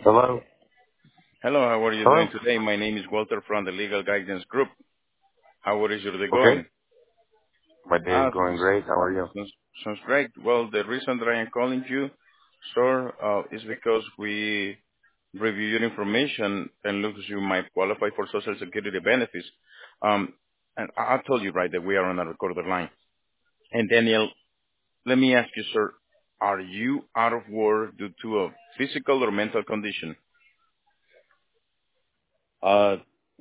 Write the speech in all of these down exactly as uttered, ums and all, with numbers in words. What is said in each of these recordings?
Hello? Hello, how are you Hello? doing today? My name is Walter from the Legal Guidance Group. How is your day Okay. going? My day is Ah, going great. How are you? sounds, sounds great. Well, the reason that I am calling you, sir, uh, is because we review your information and looks you might qualify for Social Security benefits. Um, and I I told you, right, that we are on a recorded line. And Daniel, let me ask you, sir, are you out of work due to a physical or mental condition? Uh,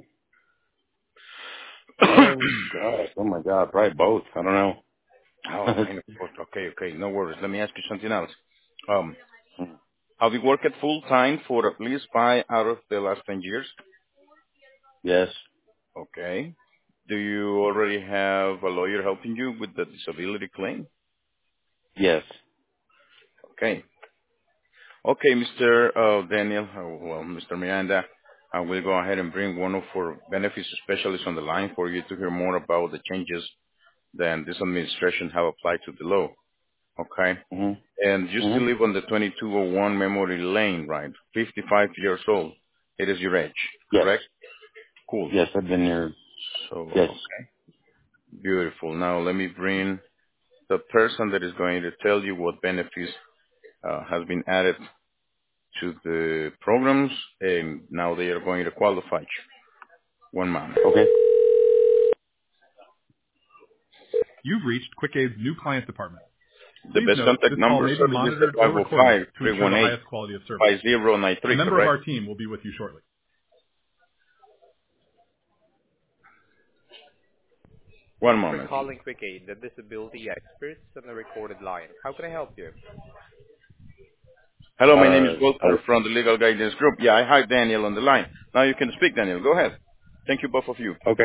oh, God. Oh, my God. Probably both. I don't know. Oh, kind of. Okay, okay. No worries. Let me ask you something else. Um, have you worked full time for at least five out of the last ten years? Yes. Okay. Do you already have a lawyer helping you with the disability claim? Yes. Okay. Okay, Mister Uh, Daniel, uh, well, Mister Miranda, I will go ahead and bring one of our benefits specialists on the line for you to hear more about the changes that this administration have applied to the law. Okay. Mm-hmm. And you still Mm-hmm. live on the twenty-two oh one Memory Lane, right? fifty-five years old. It is your age, Yes. correct? Cool. Yes, I've been there. So, Yes. okay. Beautiful. Now let me bring the person that is going to tell you what benefits uh, has been added to the programs, and now they are going to qualify you. One moment. Okay. You've reached QuickAid's new client department. The Please best note, contact this call number, may be sir, is the monitored or recorded five oh five, to ensure the highest quality of service. five zero nine A three, member of correct? our team will be with you shortly. One Thanks for moment. calling QuickAid, the disability experts on the recorded line. How can I help you? Hello, my name is Uh, I, Walter from the Legal Guidance Group. Yeah, I have Daniel on the line. Now you can speak, Daniel. Go ahead. Thank you, both of you. okay.